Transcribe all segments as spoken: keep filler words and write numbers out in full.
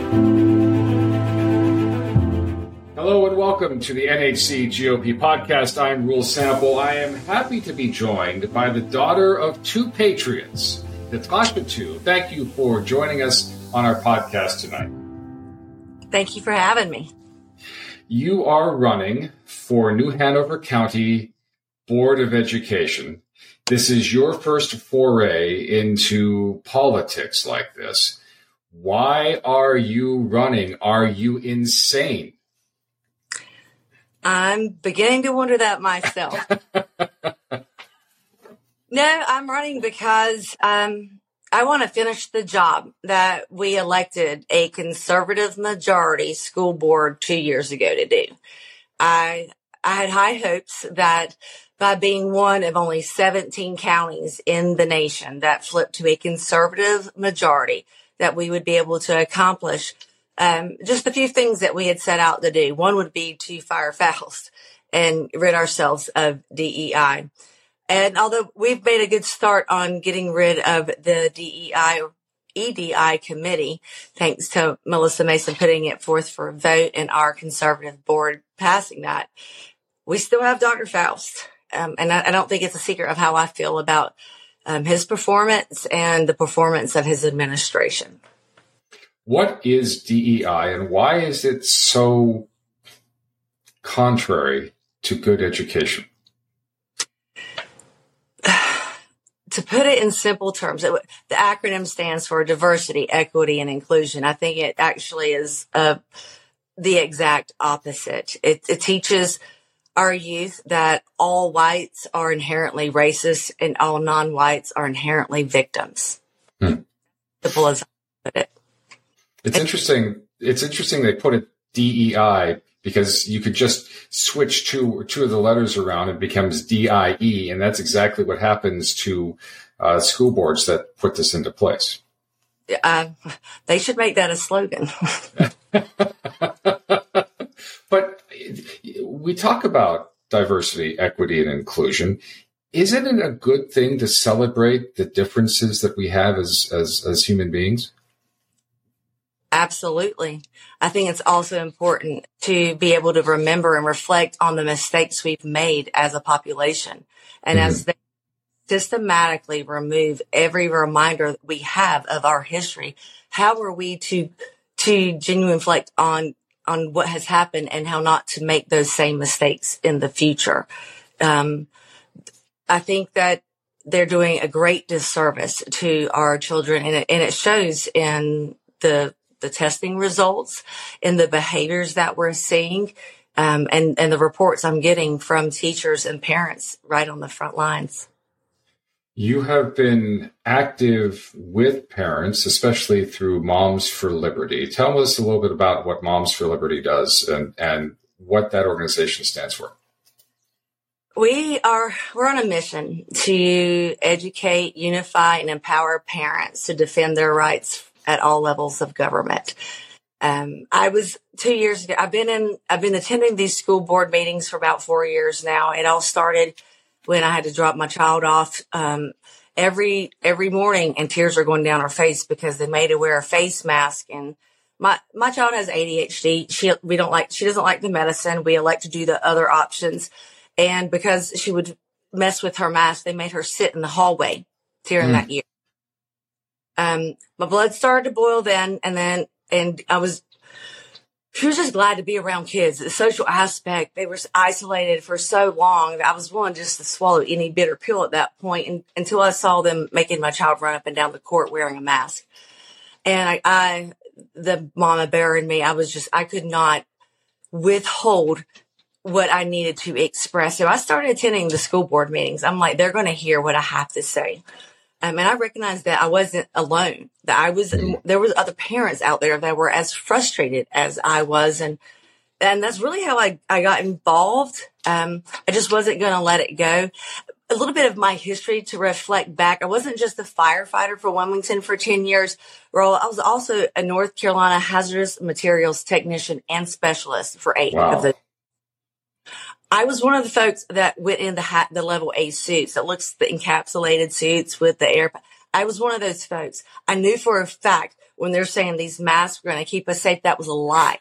Hello and welcome to the N H C G O P podcast. I'm Rule Sample. I am happy to be joined by the daughter of two patriots, Natasha Tu. Thank you for joining us on our podcast tonight. Thank you for having me. You are running for New Hanover County Board of Education. This is your first foray into politics like this. Why are you running? Are you insane? I'm beginning to wonder that myself. No, I'm running because um, I want to finish the job that we elected a conservative majority school board two years ago to do. I I had high hopes that by being one of only seventeen counties in the nation that flipped to a conservative majority, that we would be able to accomplish Um, just a few things that we had set out to do. One would be to fire Faust and rid ourselves of D E I. And although we've made a good start on getting rid of the D E I or E D I committee, thanks to Melissa Mason putting it forth for a vote and our conservative board passing that, we still have Doctor Faust. Um, and I, I don't think it's a secret of how I feel about um, his performance and the performance of his administration. What is D E I and why is it so contrary to good education? To put it in simple terms, it, the acronym stands for diversity, equity, and inclusion. I think it actually is uh, the exact opposite. It, it teaches our youth that all whites are inherently racist and all non-whites are inherently victims. Hmm. Simple as I put it. It's interesting. It's interesting they put it D E I because you could just switch two two of the letters around and it becomes D I E, and that's exactly what happens to uh, school boards that put this into place. Uh, they should make that a slogan. But we talk about diversity, equity, and inclusion. Isn't it a good thing to celebrate the differences that we have as as, as human beings? Absolutely. I think it's also important to be able to remember and reflect on the mistakes we've made as a population. And mm-hmm. as they systematically remove every reminder that we have of our history, how are we to, to genuinely reflect on, on what has happened and how not to make those same mistakes in the future? Um, I think that they're doing a great disservice to our children, and it, and it shows in the the testing results, in the behaviors that we're seeing, um, and, and the reports I'm getting from teachers and parents right on the front lines. You have been active with parents, especially through Moms for Liberty. Tell us a little bit about what Moms for Liberty does and, and what that organization stands for. We are, we're on a mission to educate, unify, and empower parents to defend their rights at all levels of government. Um, I was two years ago, I've been in, I've been attending these school board meetings for about four years now. It all started when I had to drop my child off, um, every, every morning, and tears are going down her face because they made her wear a face mask. And my, my child has A D H D. She, we don't like, she doesn't like the medicine. We elect to do the other options. And because she would mess with her mask, they made her sit in the hallway during mm. that year. Um, my blood started to boil then, and then, and I was, she was just glad to be around kids. The social aspect, they were isolated for so long that I was willing just to swallow any bitter pill at that point, and, until I saw them making my child run up and down the court wearing a mask. And I, I, the mama bear in me, I was just, I could not withhold what I needed to express. So I started attending the school board meetings. I'm like, they're going to hear what I have to say. Um, and I recognized that I wasn't alone, that I was, there was other parents out there that were as frustrated as I was. And, and that's really how I, I got involved. Um, I just wasn't going to let it go. A little bit of my history to reflect back. I wasn't just a firefighter for Wilmington for ten years. Role. I was also a North Carolina hazardous materials technician and specialist for eight wow. of the I was one of the folks that went in the ha- the level A suits that looks the encapsulated suits with the air. I was one of those folks. I knew for a fact when they're saying these masks are going to keep us safe, that was a lie.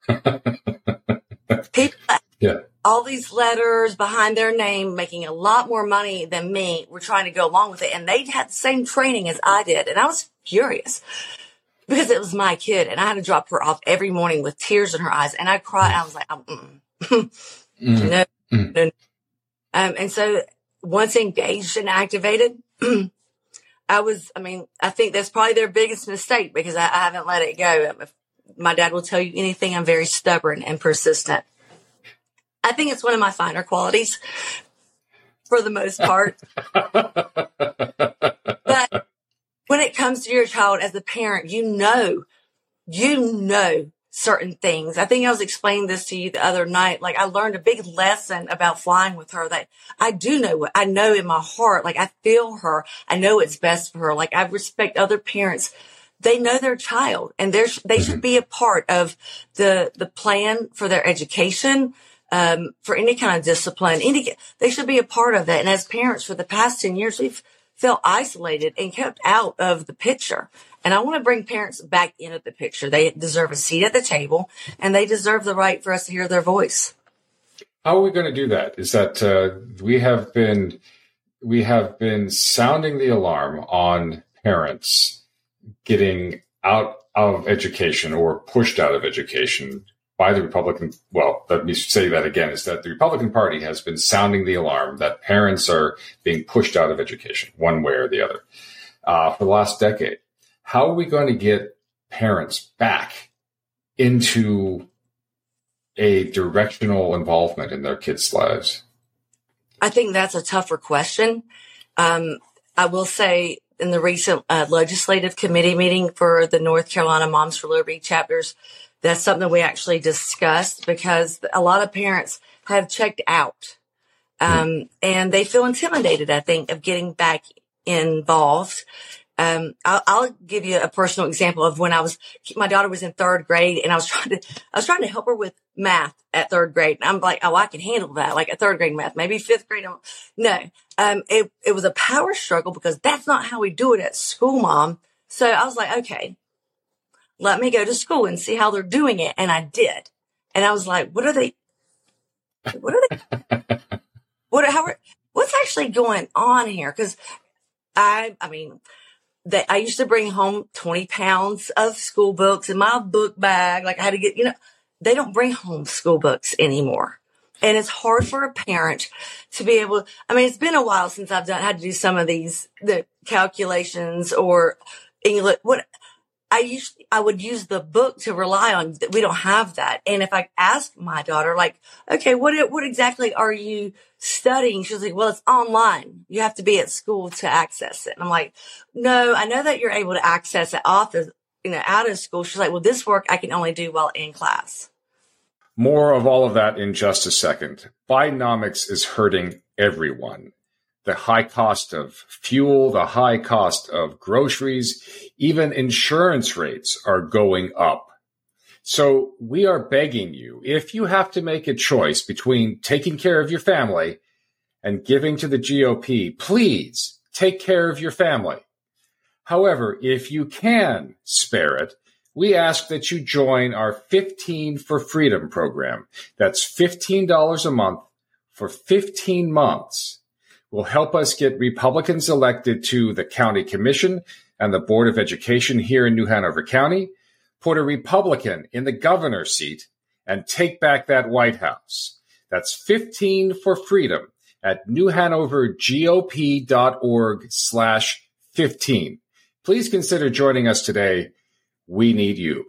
People, yeah. all these letters behind their name, making a lot more money than me, were trying to go along with it. And they had the same training as I did. And I was furious because it was my kid. And I had to drop her off every morning with tears in her eyes. And I cried. I was like, mm. mm. no, mm. no. Um, and so once engaged and activated, I was, I mean, I think that's probably their biggest mistake because I, I haven't let it go. If my dad will tell you anything, I'm very stubborn and persistent. I think it's one of my finer qualities for the most part. But when it comes to your child as a parent, you know, you know certain things. I think I was explaining this to you the other night. Like I learned a big lesson about flying with her that I do know what I know in my heart. Like I feel her. I know it's best for her. Like I respect other parents. They know their child and they're, they should be a part of the, the plan for their education. Um, for any kind of discipline, any, they should be a part of that. And as parents for the past ten years, we've felt isolated and kept out of the picture. And I want to bring parents back into the picture. They deserve a seat at the table and they deserve the right for us to hear their voice. How are we going to do that? Is that, uh, we have been, we have been sounding the alarm on parents getting out of education or pushed out of education by the Republican, well, let me say that again, is that the Republican Party has been sounding the alarm that parents are being pushed out of education one way or the other uh, for the last decade. How are we going to get parents back into a directional involvement in their kids' lives? I think that's a tougher question. Um, I will say in the recent uh, legislative committee meeting for the North Carolina Moms for Liberty chapters, that's something we actually discussed because a lot of parents have checked out, um, and they feel intimidated, I think, of getting back involved. Um, I'll, I'll give you a personal example of when I was, my daughter was in third grade and I was trying to, I was trying to help her with math at third grade. And I'm like, oh, I can handle that. Like a third grade math, maybe fifth grade. No, um, it, it was a power struggle because that's not how we do it at school, Mom. So I was like, okay. Let me go to school and see how they're doing it. And I did. And I was like, what are they, what are they, what, how are, what's actually going on here? Cause I, I mean, they, I used to bring home twenty pounds of school books in my book bag. Like I had to get, you know, they don't bring home school books anymore. And it's hard for a parent to be able, I mean, it's been a while since I've done, had to do some of these, the calculations or English, what, I usually, I would use the book to rely on. We don't have that. And if I ask my daughter, like, okay, what, what exactly are you studying? She's like, well, it's online. You have to be at school to access it. And I'm like, no, I know that you're able to access it off of, you know, out of school. She's like, well, this work I can only do while in class. More of all of that in just a second. Bidenomics is hurting everyone. The high cost of fuel, the high cost of groceries, even insurance rates are going up. So we are begging you, if you have to make a choice between taking care of your family and giving to the G O P, please take care of your family. However, if you can spare it, we ask that you join our fifteen for Freedom program. That's fifteen dollars a month for fifteen months. Will help us get Republicans elected to the county commission and the Board of Education here in New Hanover County, put a Republican in the governor's seat, and take back that White House. That's fifteen for Freedom at newhanovergop.org slash 15. Please consider joining us today. We need you.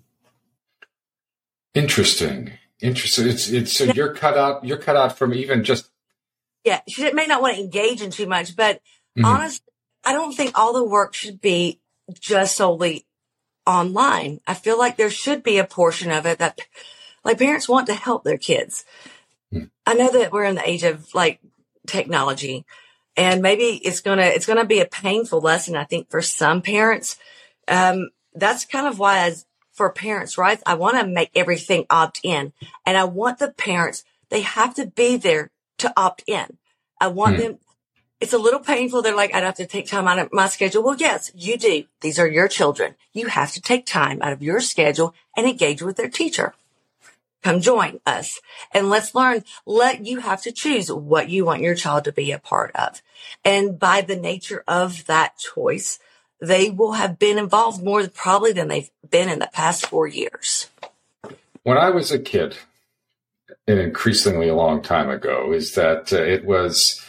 Interesting. Interesting. It's, it's, so you're cut out, you're cut out from even just. Yeah, she may not want to engage in too much, but mm-hmm. honestly, I don't think all the work should be just solely online. I feel like there should be a portion of it that, like, parents want to help their kids. Mm-hmm. I know that we're in the age of like technology, and maybe it's gonna it's gonna be a painful lesson, I think, for some parents. Um, that's kind of why, as for parents' rights, I want to make everything opt in, and I want the parents, they have to be there to opt in. I want mm. them, it's a little painful. They're like, I'd have to take time out of my schedule. Well, yes, you do. These are your children. You have to take time out of your schedule and engage with their teacher. Come join us and let's learn. Let you have to choose what you want your child to be a part of. And by the nature of that choice, they will have been involved more probably than they've been in the past four years. When I was a kid, an increasingly a long time ago, is that uh, it was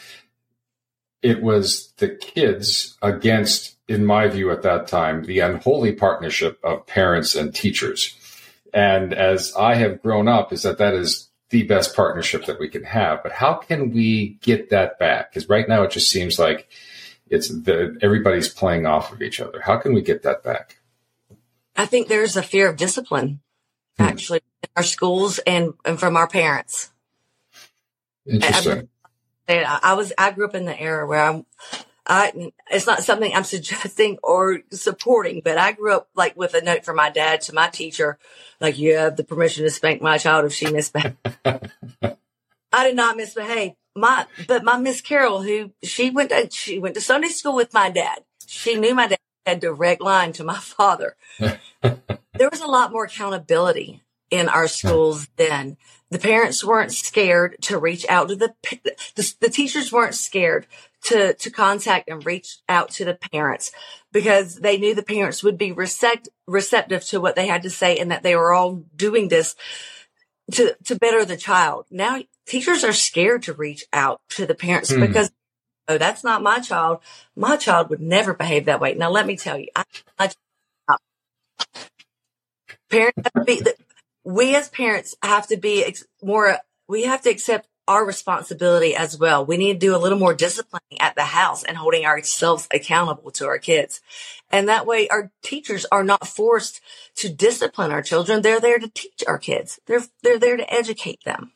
it was the kids against, in my view at that time, the unholy partnership of parents and teachers. And as I have grown up, is that that is the best partnership that we can have. But how can we get that back? Because right now it just seems like it's the, everybody's playing off of each other. How can we get that back? I think there's a fear of discipline, hmm. actually, in our schools and, and from our parents. Interesting. I, I was I grew up in the era where I'm. I, it's not something I'm suggesting or supporting, but I grew up like with a note from my dad to my teacher, like, you have the permission to spank my child if she misbehaves. I did not misbehave. My, but my Miss Carol, who she went to, she went to Sunday school with my dad. She knew my dad had a direct line to my father. There was a lot more accountability in our schools then. The parents weren't scared to reach out to the, the, the teachers weren't scared to, to contact and reach out to the parents because they knew the parents would be recept, receptive to what they had to say and that they were all doing this to, to better the child. Now teachers are scared to reach out to the parents hmm. because, oh, that's not my child. My child would never behave that way. Now, let me tell you, I, I, parents have to be, we as parents have to be ex- more, we have to accept our responsibility as well. We need to do a little more disciplining at the house and holding ourselves accountable to our kids. And that way our teachers are not forced to discipline our children. They're there to teach our kids. They're, they're there to educate them.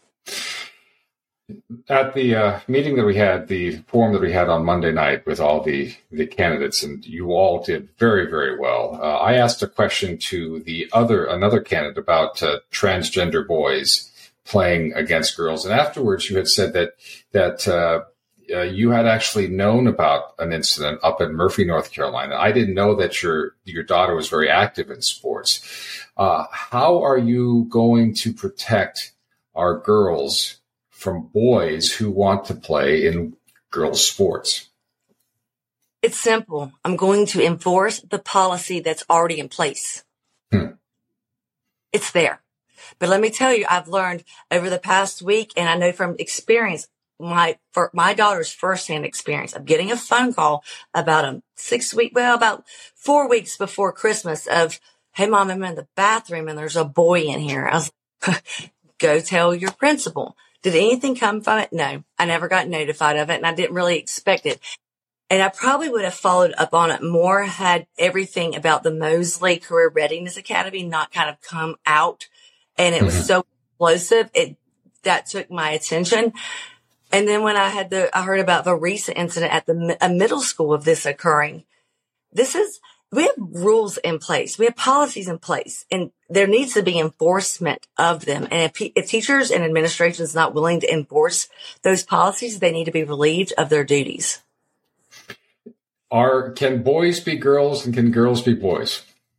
At the uh, meeting that we had, the forum that we had on Monday night with all the, the candidates, and you all did very, very well. Uh, I asked a question to the other, another candidate about uh, transgender boys playing against girls. And afterwards you had said that, that uh, uh, you had actually known about an incident up in Murphy, North Carolina. I didn't know that your, your daughter was very active in sports. Uh, how are you going to protect our girls from boys who want to play in girls' sports? It's simple. I'm going to enforce the policy that's already in place. Hmm. It's there. But let me tell you, I've learned over the past week, and I know from experience, my for my daughter's firsthand experience of getting a phone call about a six week, well, about four weeks before Christmas of, hey, Mom, I'm in the bathroom and there's a boy in here. I was like, go tell your principal. Did anything come from it? No, I never got notified of it, and I didn't really expect it. And I probably would have followed up on it more had everything about the Mosley Career Readiness Academy not kind of come out. And it was mm-hmm. so explosive. It, that took my attention. And then when I had the, I heard about the recent incident at the a middle school of this occurring. This is, we have rules in place. We have policies in place, and there needs to be enforcement of them. And if, if teachers and administration is not willing to enforce those policies, they need to be relieved of their duties. Are, can boys be girls and can girls be boys?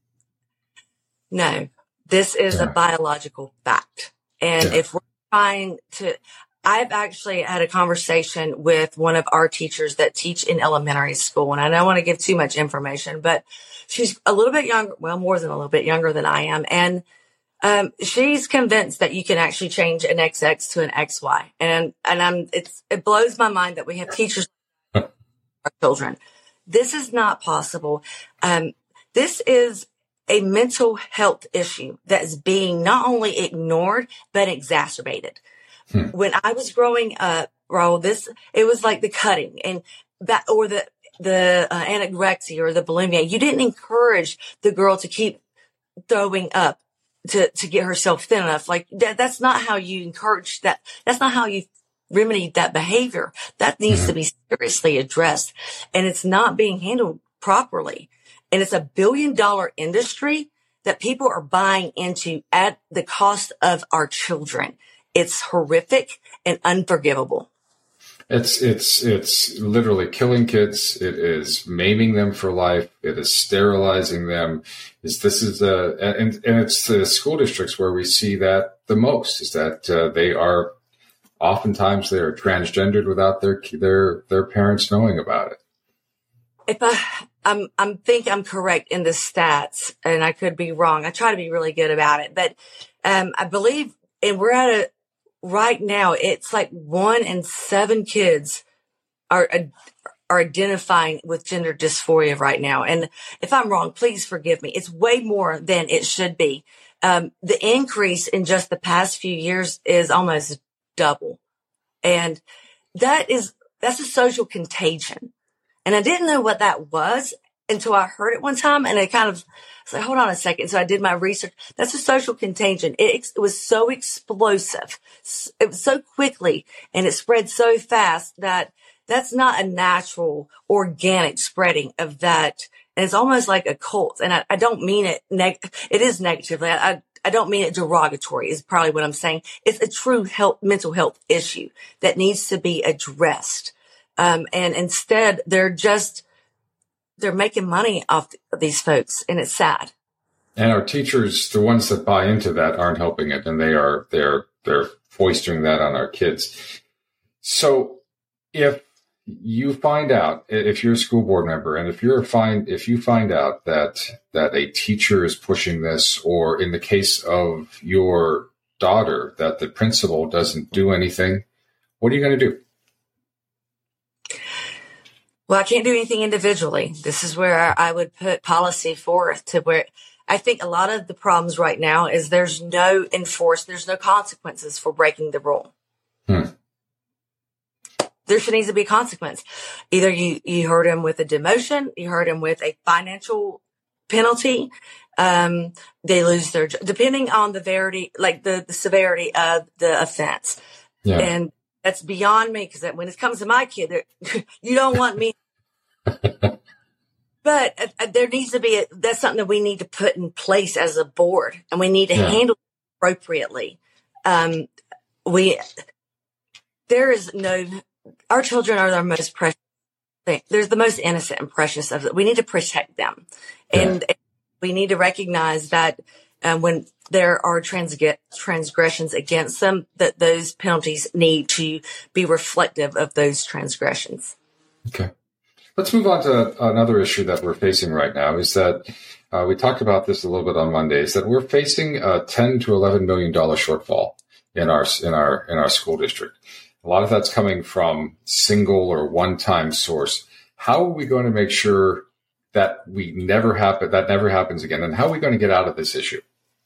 No, this is yeah. a biological fact. And yeah. if we're trying to, I've actually had a conversation with one of our teachers that teach in elementary school, and I don't want to give too much information, but she's a little bit younger, well, more than a little bit younger than I am. And um, she's convinced that you can actually change an X X to an X Y. And, and I'm, it's, it blows my mind that we have teachers, our children. This is not possible. Um, this is a mental health issue that is being not only ignored, but exacerbated. Hmm. When I was growing up, Raul, this, it was like the cutting and that, or the, the uh, anorexia or the bulimia. You didn't encourage the girl to keep throwing up to, to get herself thin enough. Like that, that's not how you encourage that. That's not how you remedy that behavior. That needs mm-hmm. to be seriously addressed, and it's not being handled properly. And it's a billion dollar industry that people are buying into at the cost of our children. It's horrific and unforgivable. It's it's it's literally killing kids. It is maiming them for life. It is sterilizing them. Is this is a and and it's the school districts where we see that the most is that uh, they are oftentimes they are transgendered without their their their parents knowing about it. If I I'm I'm think I'm correct in the stats, and I could be wrong. I try to be really good about it, but um, I believe, and we're at a right now. It's like one in seven kids are are identifying with gender dysphoria right now. And if I'm wrong, please forgive me. It's way more than it should be. Um, the increase in just the past few years is almost double, and that is that's a social contagion. And I didn't know what that was until I heard it one time. And I kind of said, hold on a second. So I did my research. That's a social contagion. It, it was so explosive. It was so quickly and it spread so fast that that's not a natural, organic spreading of that. And it's almost like a cult. And I, I don't mean it, neg- it is negatively. I, I, I don't mean it derogatory is probably what I'm saying. It's a true health, mental health issue that needs to be addressed. Um, and instead they're just, they're making money off these folks, and it's sad. And our teachers, the ones that buy into that, aren't helping it, and they are, they're, they're foisting that on our kids. So if you find out, if you're a school board member, and if you're find, if you find out that, that a teacher is pushing this, or in the case of your daughter, that the principal doesn't do anything, what are you going to do? Well, I can't do anything individually. This is where I would put policy forth to where I think a lot of the problems right now is there's no enforced, there's no consequences for breaking the rule. Hmm. There should need to be a consequence. Either you, you hurt him with a demotion, you hurt him with a financial penalty. Um, they lose their, depending on the severity, like the, the severity of the offense. Yeah. And that's beyond me, because when it comes to my kid, you don't want me. But uh, there needs to be, a, that's something that we need to put in place as a board, and we need to yeah. handle it appropriately. Um, we, there is no, our children are our most precious thing. They're the most innocent and precious of it. We need to protect them. Yeah. And we need to recognize that um, when there are transg- transgressions against them, that those penalties need to be reflective of those transgressions. Okay. Let's move on to another issue that we're facing right now is that uh, we talked about this a little bit on Monday, is that we're facing a ten to eleven million dollars shortfall in our, in our, in our school district. A lot of that's coming from single or one-time source. How are we going to make sure that we never happen, that never happens again? And how are we going to get out of this issue?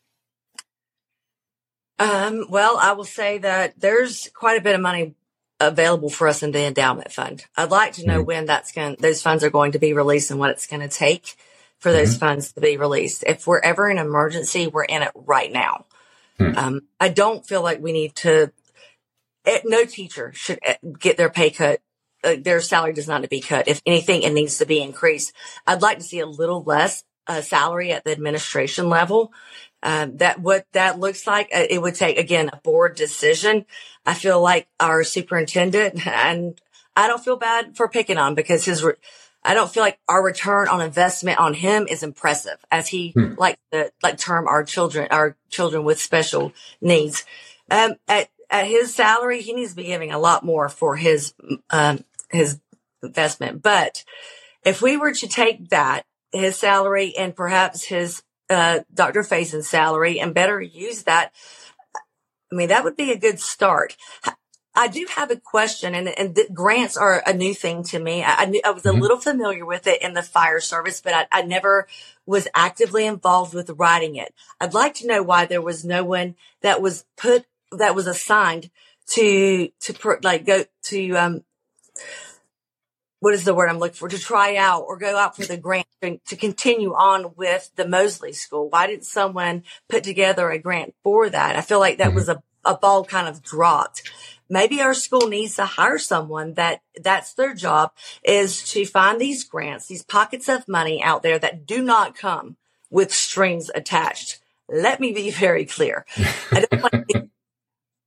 Um, well, I will say that there's quite a bit of money available for us in the endowment fund. I'd like to know mm-hmm. when that's going, those funds are going to be released and what it's going to take for those mm-hmm. funds to be released. If we're ever in an emergency, we're in it right now. Mm-hmm. Um, I don't feel like we need to, no teacher should get their pay cut. Uh, their salary does not need to be cut. If anything, it needs to be increased. I'd like to see a little less uh, salary at the administration level. Um, that what that looks like, uh, it would take, again, a board decision. I feel like our superintendent, and I don't feel bad for picking on because his, re- I don't feel like our return on investment on him is impressive, as he hmm. like the like term our children, our children with special needs. Um, at at his salary, he needs to be giving a lot more for his um his investment. But if we were to take that, his salary, and perhaps his Uh, Doctor Faison's salary, and better use that, I mean, that would be a good start. I do have a question, and, and the grants are a new thing to me. I, I, knew, I was a mm-hmm. little familiar with it in the fire service, but I, I never was actively involved with writing it. I'd like to know why there was no one that was put, that was assigned to, to like go to, um, what is the word I'm looking for, to try out or go out for the grant to, to continue on with the Mosley School. Why didn't someone put together a grant for that? I feel like that mm-hmm. was a, a ball kind of dropped. Maybe our school needs to hire someone that that's their job, is to find these grants, these pockets of money out there that do not come with strings attached. Let me be very clear. I don't want to be,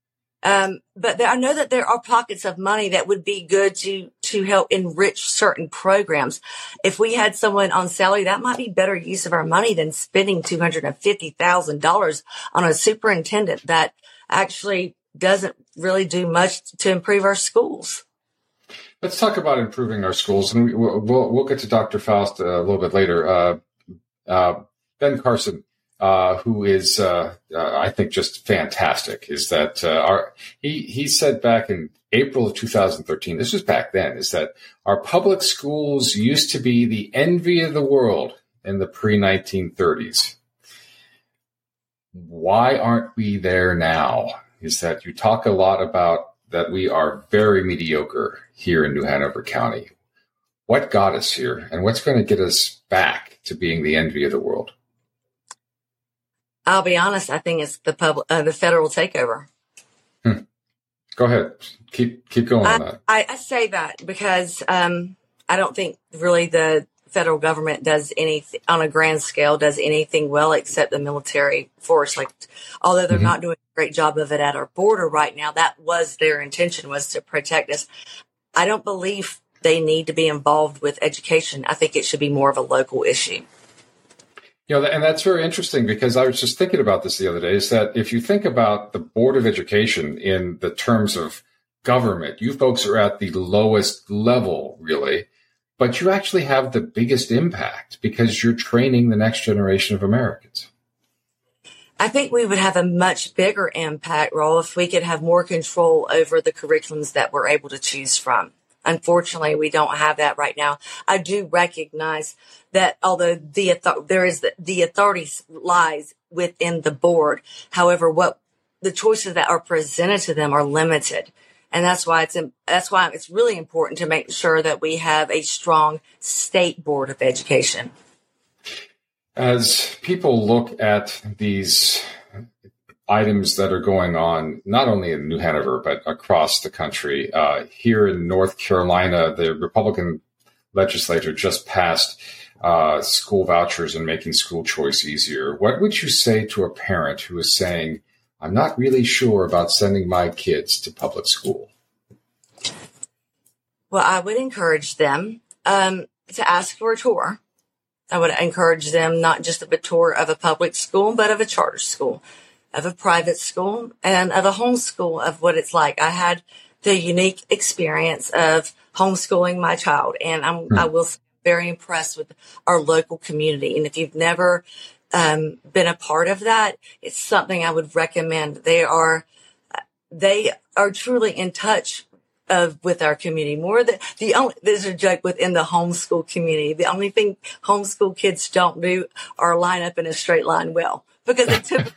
Um, but there, I know that there are pockets of money that would be good to, to help enrich certain programs. If we had someone on salary, that might be better use of our money than spending two hundred fifty thousand dollars on a superintendent that actually doesn't really do much to improve our schools. Let's talk about improving our schools, and we, we'll, we'll, we'll get to Doctor Faust a little bit later. Uh, uh, Ben Carson, uh, who is, uh, uh, I think, just fantastic, is that uh, our he he said back in April of two thousand thirteen, this was back then, is that our public schools used to be the envy of the world in the pre nineteen thirties. Why aren't we there now? Is that you talk a lot about that we are very mediocre here in New Hanover County. What got us here, and what's going to get us back to being the envy of the world? I'll be honest. I think it's the public, uh, the federal takeover. Hmm. Go ahead. Keep keep going I, on that. I, I say that because um, I don't think really the federal government does anything on a grand scale, does anything well except the military force. Like, although they're mm-hmm. not doing a great job of it at our border right now, that was their intention, was to protect us. I don't believe they need to be involved with education. I think it should be more of a local issue. You know, and that's very interesting, because I was just thinking about this the other day, is that if you think about the Board of Education in the terms of government, you folks are at the lowest level, really, but you actually have the biggest impact because you're training the next generation of Americans. I think we would have a much bigger impact, Raul, if we could have more control over the curriculums that we're able to choose from. Unfortunately, we don't have that right now. I do recognize that although the there is the, the authority lies within the board, however, what the choices that are presented to them are limited, and that's why it's that's why it's really important to make sure that we have a strong state board of education. As people look at these items that are going on, not only in New Hanover, but across the country. Uh, here in North Carolina, the Republican legislature just passed uh, school vouchers and making school choice easier. What would you say to a parent who is saying, I'm not really sure about sending my kids to public school? Well, I would encourage them um, to ask for a tour. I would encourage them not just of a tour of a public school, but of a charter school, of a private school, and of a homeschool, of what it's like. I had the unique experience of homeschooling my child, and I'm, mm. I will say, very impressed with our local community. And if you've never um, been a part of that, it's something I would recommend. They are, they are truly in touch of with our community. More than the only, there's a joke within the homeschool community. The only thing homeschool kids don't do are line up in a straight line well, because it took.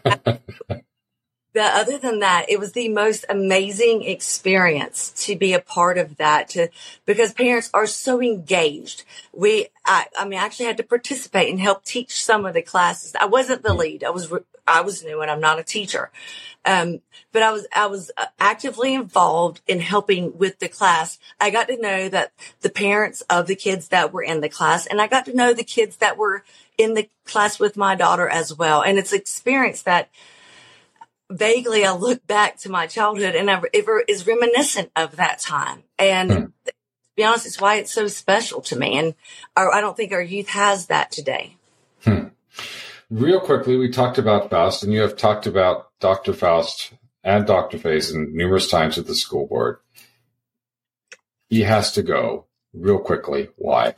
But other than that, it was the most amazing experience to be a part of that, to, because parents are so engaged. We, I, I mean, I actually had to participate and help teach some of the classes. I wasn't the lead. I was, I was new and I'm not a teacher. Um, but I was, I was actively involved in helping with the class. I got to know that the parents of the kids that were in the class, and I got to know the kids that were in the class with my daughter as well. And it's an experience that vaguely I look back to my childhood and it is reminiscent of that time. And hmm. to be honest, it's why it's so special to me. And our, I don't think our youth has that today. Hmm. Real quickly, we talked about Faust, and you have talked about Doctor Faust and Doctor Faison numerous times at the school board. He has to go. Real quickly, why?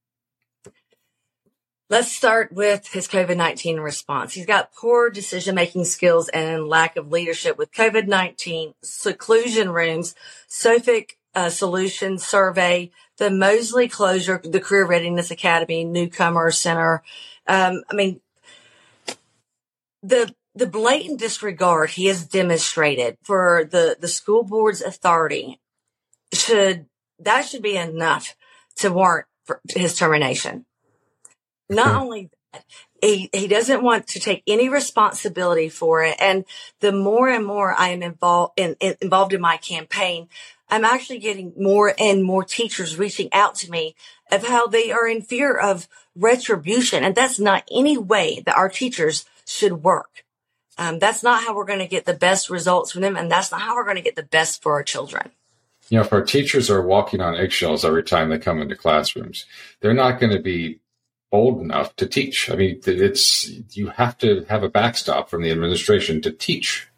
Let's start with his COVID nineteen response. He's got poor decision-making skills and lack of leadership with COVID nineteen, seclusion rooms, SOFIC uh, Solutions Survey, the Mosley closure, the Career Readiness Academy, Newcomer Center. Um, I mean, the the blatant disregard he has demonstrated for the, the school board's authority should that should be enough to warrant for his termination. Not only that, he, he doesn't want to take any responsibility for it. And the more and more I am involved in, in, involved in my campaign, I'm actually getting more and more teachers reaching out to me of how they are in fear of retribution. And that's not any way that our teachers should work. Um, that's not how we're going to get the best results from them. And that's not how we're going to get the best for our children. You know, if our teachers are walking on eggshells every time they come into classrooms, they're not going to be bold enough to teach. I mean, it's, you have to have a backstop from the administration to teach.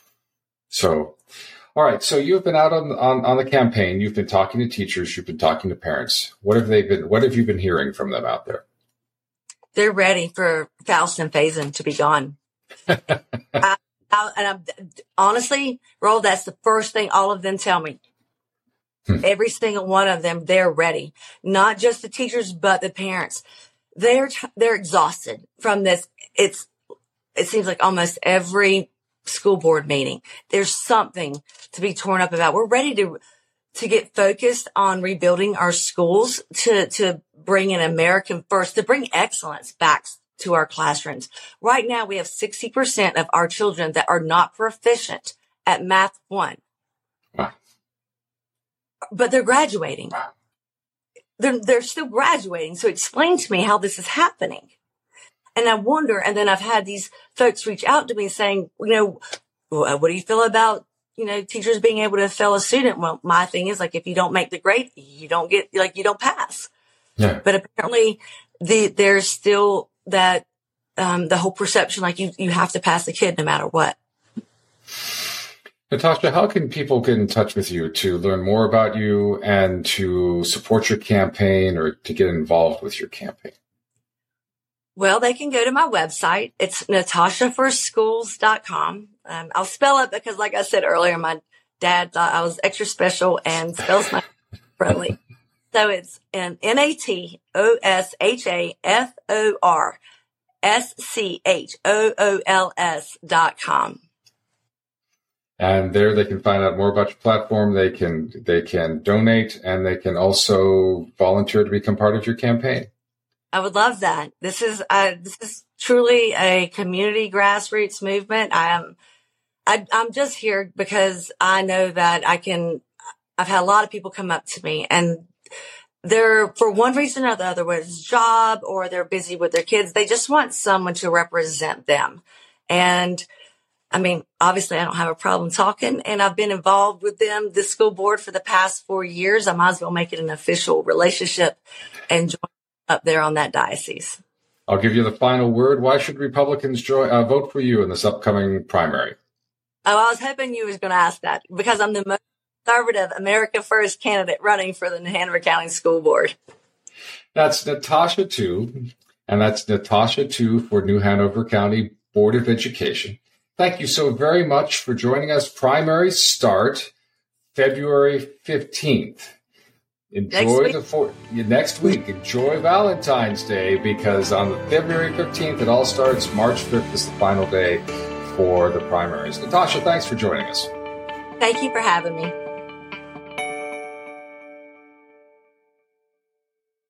So, all right. So you've been out on, on, on the campaign. You've been talking to teachers. You've been talking to parents. What have they been, what have you been hearing from them out there? They're ready for Faust and Faison to be gone. I, I, and I'm, honestly, Roll, that's the first thing all of them tell me. Hmm. Every single one of them, they're ready. Not just the teachers, but the parents. They're, they're exhausted from this. It's, it seems like almost every school board meeting, there's something to be torn up about. We're ready to, to get focused on rebuilding our schools, to, to bring in American first, to bring excellence back to our classrooms. Right now, we have sixty percent of our children that are not proficient at Math one. Wow. But they're graduating. Wow. They're, they're still graduating. So explain to me how this is happening. And I wonder, and then I've had these folks reach out to me saying, you know, what do you feel about, you know, teachers being able to fail a student? Well, my thing is, like, if you don't make the grade, you don't get, like, you don't pass. Yeah. But apparently the, there's still that, um, the whole perception, like you, you have to pass the kid no matter what. Natasha, how can people get in touch with you to learn more about you and to support your campaign or to get involved with your campaign? Well, they can go to my website. It's natasha for schools dot com. Um, I'll spell it because, like I said earlier, my dad thought I was extra special and spells my friendly. So it's N A T O S H A F O R S C H O O L S dot com. And there they can find out more about your platform. They can they can donate, and they can also volunteer to become part of your campaign. I would love that. This is uh, this is truly a community grassroots movement. I am I, I'm just here because I know that I can. I've had a lot of people come up to me, and they're, for one reason or the other, whether it's a job or they're busy with their kids, they just want someone to represent them. And I mean, obviously I don't have a problem talking, and I've been involved with them, the school board, for the past four years. I might as well make it an official relationship and join up there on that diocese. I'll give you the final word. Why should Republicans join, uh, vote for you in this upcoming primary? Oh, I was hoping you was going to ask that, because I'm the most conservative America First candidate running for the New Hanover County School Board. That's Natasha Tu, and that's Natasha Tu for New Hanover County Board of Education. Thank you so very much for joining us. Primaries start February fifteenth. Enjoy the four, next week. Enjoy Valentine's Day, because on the February fifteenth, it all starts. March fifth is the final day for the primaries. Natasha, thanks for joining us. Thank you for having me.